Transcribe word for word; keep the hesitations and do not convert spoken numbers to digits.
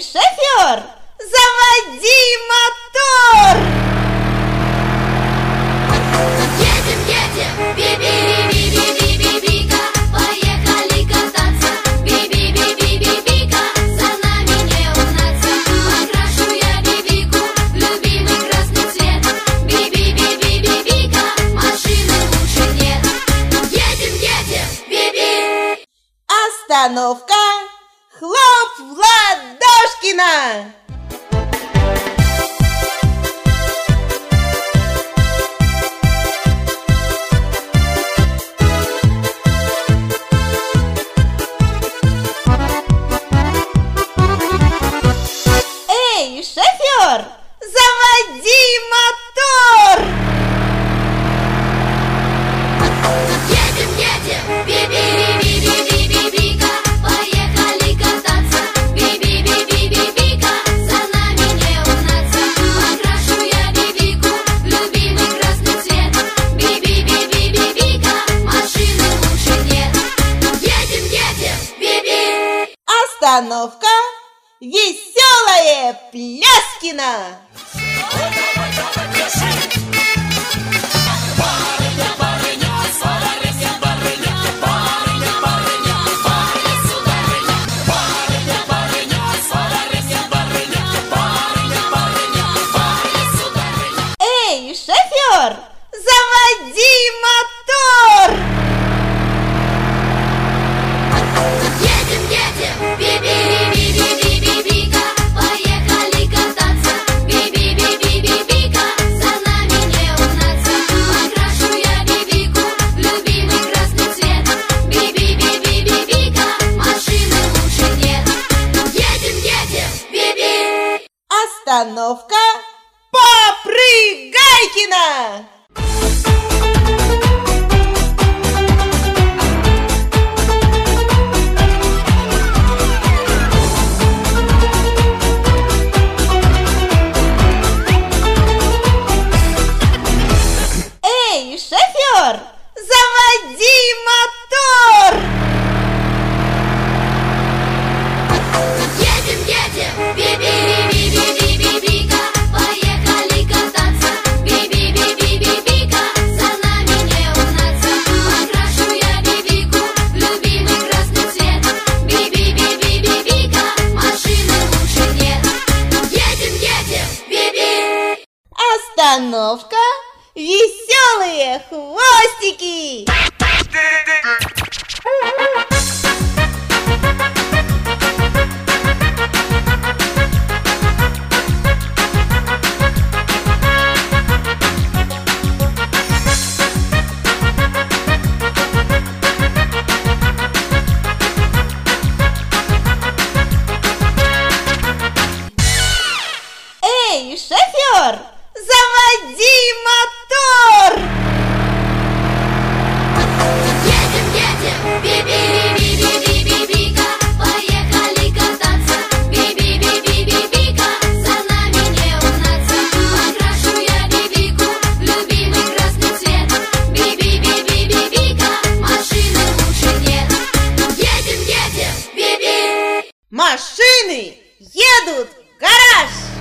шофер, заводи мотор! Едем, едем, би-би-би-би-би-би-би-бика, поехали кататься, би-би-би-би-би-бика, за нами не угнаться. Покрашу я бибику в любимый красный цвет, би-би-би-би-би-бика, машины лучше нет. Едем, едем, би-би. Остановка! Хлоп в ладошкина! Эй, шофер, заводи мотор! Едем, едем, би-би-би-би-би-би-бика, поехали кататься, би-би-би-би-би-бика, за нами не угнаться. Покрашу я бибику в любимый красный цвет, би-би-би-би-би-бика, машины лучше нет. Едем, едем, би-би. Остановка! Веселое Пляскино! Эй, шофер, заводи мотор! Едем, едем, би-би-би-би-би-би-бика, поехали кататься, би-би-би-би-би-бика, за нами не угнаться. Покрашу я бибику в любимый красный цвет, би-би-би-би-бика, машины лучше нет. Едем, едем, би-би. Остановка! Попрыгайкино! Эй, шофер, заводи мотор! Едем, едем, би-би-би-би-би-би-бика, поехали кататься, би-би-би-би-би-бика, за нами не угнаться. Покрашу я бибику в любимый красный цвет, би-би-би-би-бика, машины лучше нет. Едем, едем, би-би. Остановка! Веселые хвостики! Эй, шофер, заводи мотор! Едем, едем, би-би-би-би-би-бика, поехали кататься, би-би-би-би-бика, за нами не угнаться. Покрашу я бибику в любимый красный цвет, би-би-би-би-бика, машины лучше нет. Едем, едем, би-би. Машины едут в гараж!